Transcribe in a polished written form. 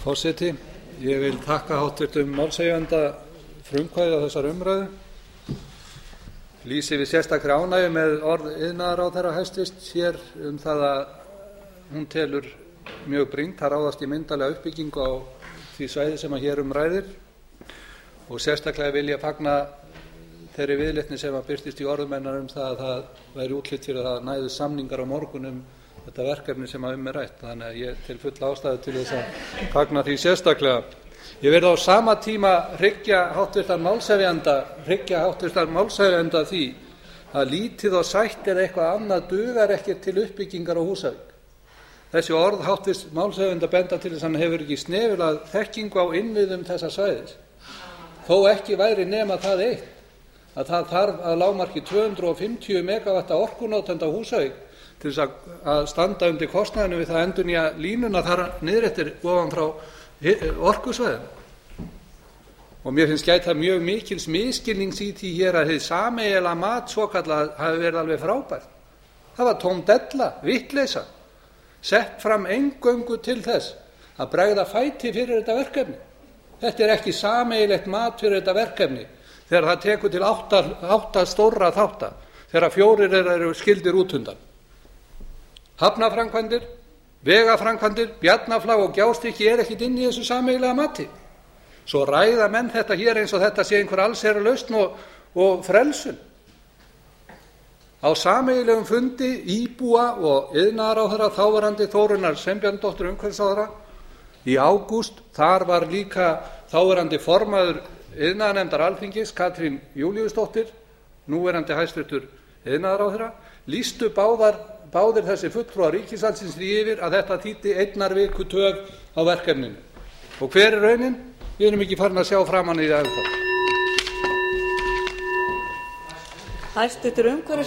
Forseti, ég vil þakka háttvirtum málshefjanda frumkvæðið á þessari umræðu. Lýsi við sérstakri ánægju með orð iðnaðarráðherra hæstvirts hér það að hún telur mjög brýnt að ráðast í myndarlega uppbyggingu á því svæði sem hér ræðir, og sérstaklega vil ég fagna þeirri viðleitni sem birtist í orðum hennar það að það væri útlit fyrir að það næðust samningar á morgun þetta verkefni sem rætt. Þannig að ég tel fulla ástæðu til þess að fagna því sérstaklega. Ég verð á sama tíma hryggja háttvirtan málshefjanda því að lítið og sætt eða eitthvað annað dugar ekki til uppbyggingar á Húsavík. Þessi orð háttvirts málshefjanda benda til þess að hann hefur ekki snefilað þekkingu á innviðum þessa svæðis. Þó ekki væri nema það eitt að það þarf að lágmarki 250 megavatta orkunotanda á Húsavík til þess að standa undir kostnaðinum við það að endurnýja línuna þar niður eftir ofan frá orkusvæðinu. Og mér finnst gæta mjög mikils misskilnings í því hér að hið sameiginlega mat svokallað hafi verið alveg frábært. Það var tóm della, vitleysa, sett fram eingöngu til þess að bregða fæti fyrir þetta verkefni. Þetta ekki sameiginlegt mat fyrir þetta verkefni þegar það tekur til 8 stórra þátta, þegar 4 eru skildir út undan. Hafnarframkvæmdir, vegaframkvæmdir, Bjarnarflag og Gjástykki ekkert inn í þessu sameiginlega mati. Svo ræða menn þetta hér eins og þetta sé einhver allsherjarlausn og frelsun. Á sameiginlegum fundi íbúa og iðnaðarráðherra þáverandi Þórunnar Sveinbjarnardóttur umhverfisráðherra í ágúst, þar var líka þáverandi formaður iðnaðarnefndar Alþingis, Katrín Júlíusdóttir, núverandi hæstvirtur iðnaðarráðherra, lýstu báðir þessi fulltrúar ríkisvaldsins því yfir að þetta þýddi 1 viku töf á verkefninu. Og hver raunin? Við erum ekki farin að sjá framan í það ennþá.